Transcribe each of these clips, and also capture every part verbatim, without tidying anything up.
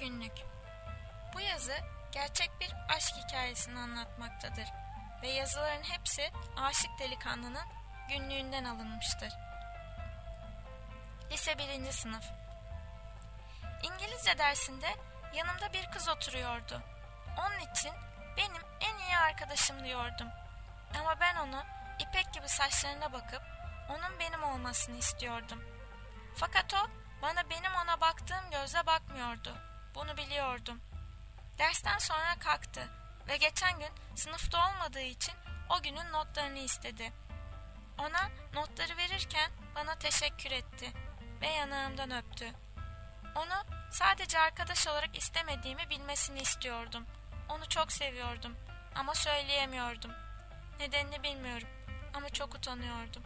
Günlük. Bu yazı gerçek bir aşk hikayesini anlatmaktadır ve yazıların hepsi aşık delikanlının günlüğünden alınmıştır. Lise birinci sınıf. İngilizce dersinde yanımda bir kız oturuyordu. Onun için benim en iyi arkadaşım diyordum. Ama ben onu ipek gibi saçlarına bakıp onun benim olmasını istiyordum. Fakat o bana benim ona baktığım gözle bakmıyordu. Bunu biliyordum. Dersten sonra kalktı ve geçen gün sınıfta olmadığı için o günün notlarını istedi. Ona notları verirken bana teşekkür etti ve yanağımdan öptü. Onu sadece arkadaş olarak istemediğimi bilmesini istiyordum. Onu çok seviyordum ama söyleyemiyordum. Nedenini bilmiyorum ama çok utanıyordum.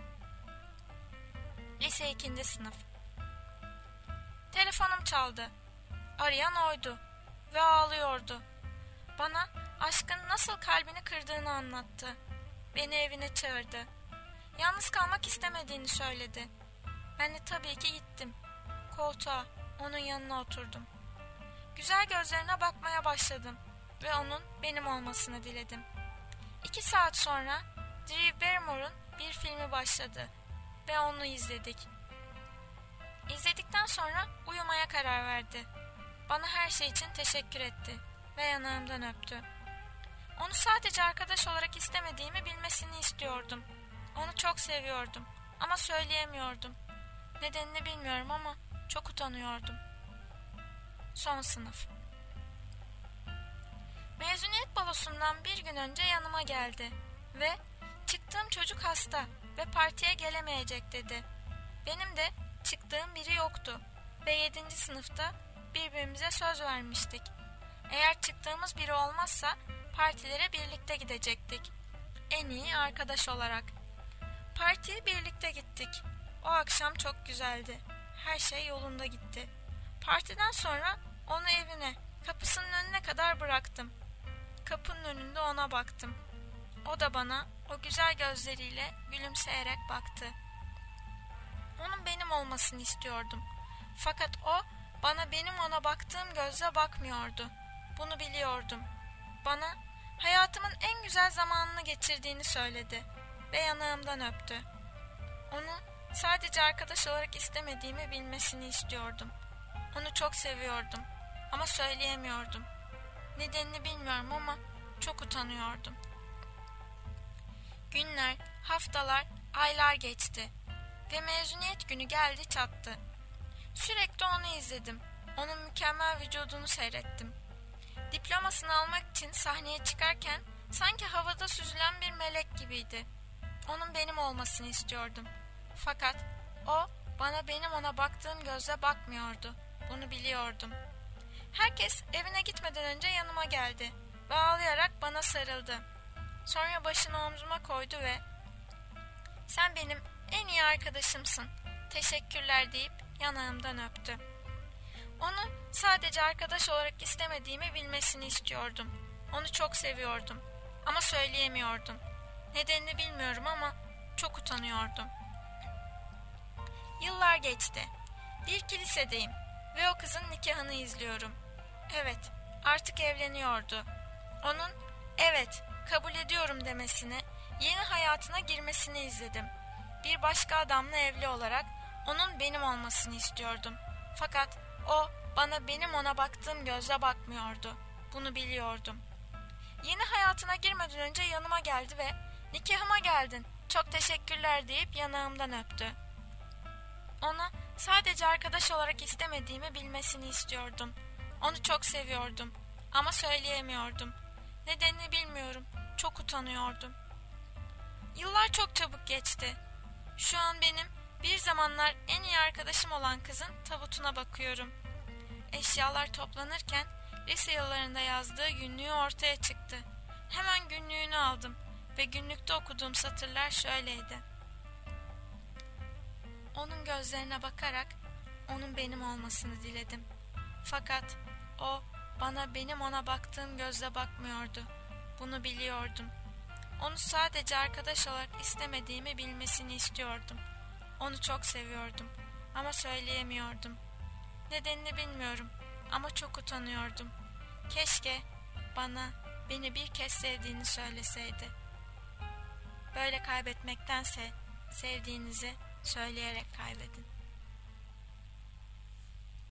Lise ikinci sınıf. Telefonum çaldı. Arayan oydu ve ağlıyordu. Bana aşkın nasıl kalbini kırdığını anlattı. Beni evine çağırdı. Yalnız kalmak istemediğini söyledi. Ben de tabii ki gittim. Koltuğa, onun yanına oturdum. Güzel gözlerine bakmaya başladım ve onun benim olmasını diledim. İki saat sonra Drew Barrymore'un bir filmi başladı ve onu izledik. İzledikten sonra uyumaya karar verdi. Bana her şey için teşekkür etti ve yanağımdan öptü. Onu sadece arkadaş olarak istemediğimi bilmesini istiyordum. Onu çok seviyordum ama söyleyemiyordum. Nedenini bilmiyorum ama çok utanıyordum. Son sınıf. Mezuniyet balosundan bir gün önce yanıma geldi ve çıktığım çocuk hasta ve partiye gelemeyecek dedi. Benim de çıktığım biri yoktu ve yedinci sınıfta birbirimize söz vermiştik. Eğer çıktığımız biri olmazsa partilere birlikte gidecektik. En iyi arkadaş olarak. Partiye birlikte gittik. O akşam çok güzeldi. Her şey yolunda gitti. Partiden sonra onu evine, kapısının önüne kadar bıraktım. Kapının önünde ona baktım. O da bana o güzel gözleriyle gülümseyerek baktı. Onun benim olmasını istiyordum. Fakat o bana benim ona baktığım gözle bakmıyordu. Bunu biliyordum. Bana hayatımın en güzel zamanını geçirdiğini söyledi ve yanağımdan öptü. Onu sadece arkadaş olarak istemediğimi bilmesini istiyordum. Onu çok seviyordum ama söyleyemiyordum. Nedenini bilmiyorum ama çok utanıyordum. Günler, haftalar, aylar geçti ve mezuniyet günü geldi çattı. Sürekli onu izledim. Onun mükemmel vücudunu seyrettim. Diplomasını almak için sahneye çıkarken sanki havada süzülen bir melek gibiydi. Onun benim olmasını istiyordum. Fakat o bana benim ona baktığım gözle bakmıyordu. Bunu biliyordum. Herkes evine gitmeden önce yanıma geldi ve ağlayarak bana sarıldı. Sonra başını omzuma koydu ve "Sen benim en iyi arkadaşımsın. Teşekkürler" deyip yanağımdan öptü. Onu sadece arkadaş olarak istemediğimi bilmesini istiyordum. Onu çok seviyordum ama söyleyemiyordum. Nedenini bilmiyorum ama çok utanıyordum. Yıllar geçti. Bir kilisedeyim ve o kızın nikahını izliyorum. Evet, artık evleniyordu. Onun "evet, kabul ediyorum" demesini, yeni hayatına girmesini izledim. Bir başka adamla evli olarak onun benim olmasını istiyordum. Fakat o bana benim ona baktığım gözle bakmıyordu. Bunu biliyordum. Yeni hayatına girmeden önce yanıma geldi ve "nikahıma geldin, çok teşekkürler" deyip yanağımdan öptü. Onu sadece arkadaş olarak istemediğimi bilmesini istiyordum. Onu çok seviyordum ama söyleyemiyordum. Nedenini bilmiyorum, çok utanıyordum. Yıllar çok çabuk geçti. Şu an benim bir zamanlar en iyi arkadaşım olan kızın tabutuna bakıyorum. Eşyalar toplanırken lise yıllarında yazdığı günlüğü ortaya çıktı. Hemen günlüğünü aldım ve günlükte okuduğum satırlar şöyleydi. Onun gözlerine bakarak onun benim olmasını diledim. Fakat o bana benim ona baktığım gözle bakmıyordu. Bunu biliyordum. Onu sadece arkadaş olarak istemediğimi bilmesini istiyordum. Onu çok seviyordum ama söyleyemiyordum. Nedenini bilmiyorum Ama çok utanıyordum. Keşke bana beni bir kez sevdiğini söyleseydi. Böyle kaybetmektense sevdiğinizi söyleyerek kaybedin.